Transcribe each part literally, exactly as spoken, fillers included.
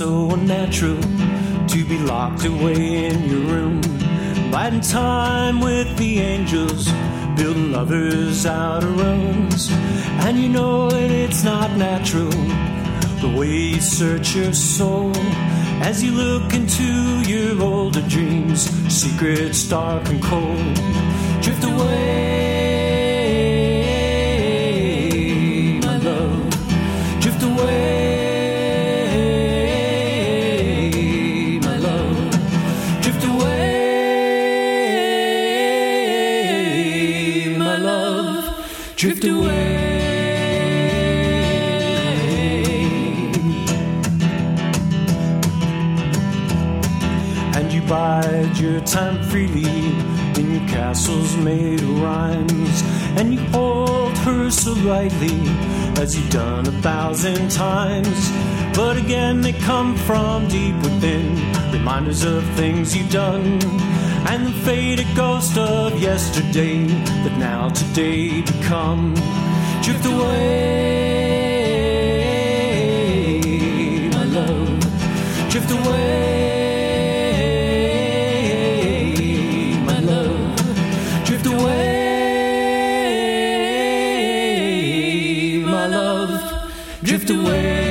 so unnatural to be locked away in your room, biding time with the angels, building lovers out of rooms. And you know that it's not natural, the way you search your soul as you look into your older dreams, secrets dark and cold. Drift away, my love, drift away, my love, drift away, my love, drift away. Bide your time freely in your castles made of rhymes, and you hold her so lightly as you've done a thousand times. But again they come from deep within, reminders of things you've done, and the faded ghost of yesterday that now today become. Drift away, my love, drift away, drift away.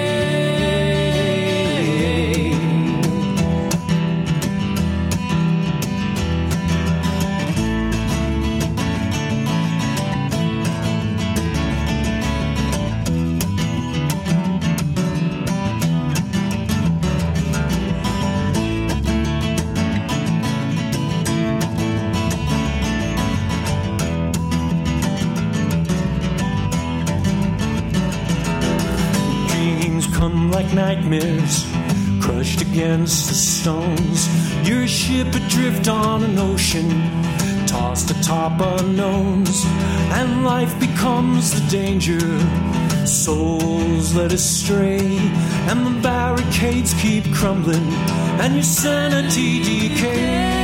Come like nightmares, crushed against the stones. You're a ship adrift on an ocean, tossed atop unknowns, and life becomes the danger. Souls led astray, and the barricades keep crumbling, and your sanity decays.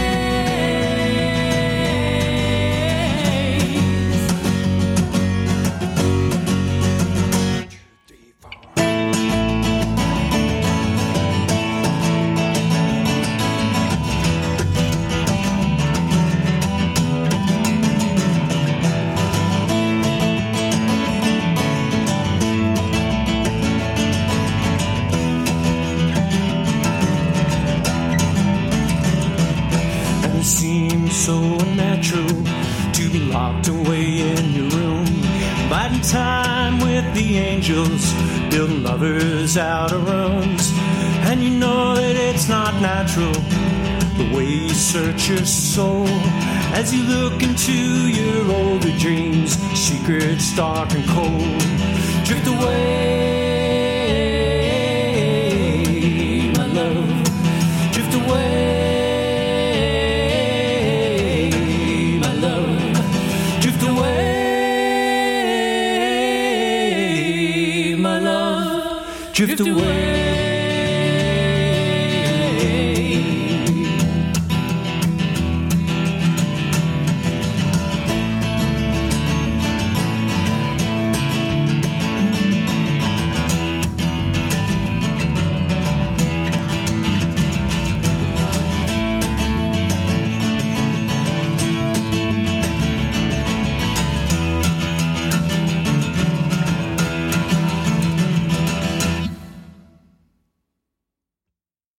Seems so unnatural to be locked away in your room, biding time with the angels, building lovers out of rooms. And you know that it's not natural, the way you search your soul as you look into your older dreams, secrets dark and cold. Drift away, my love, drift away, drift away.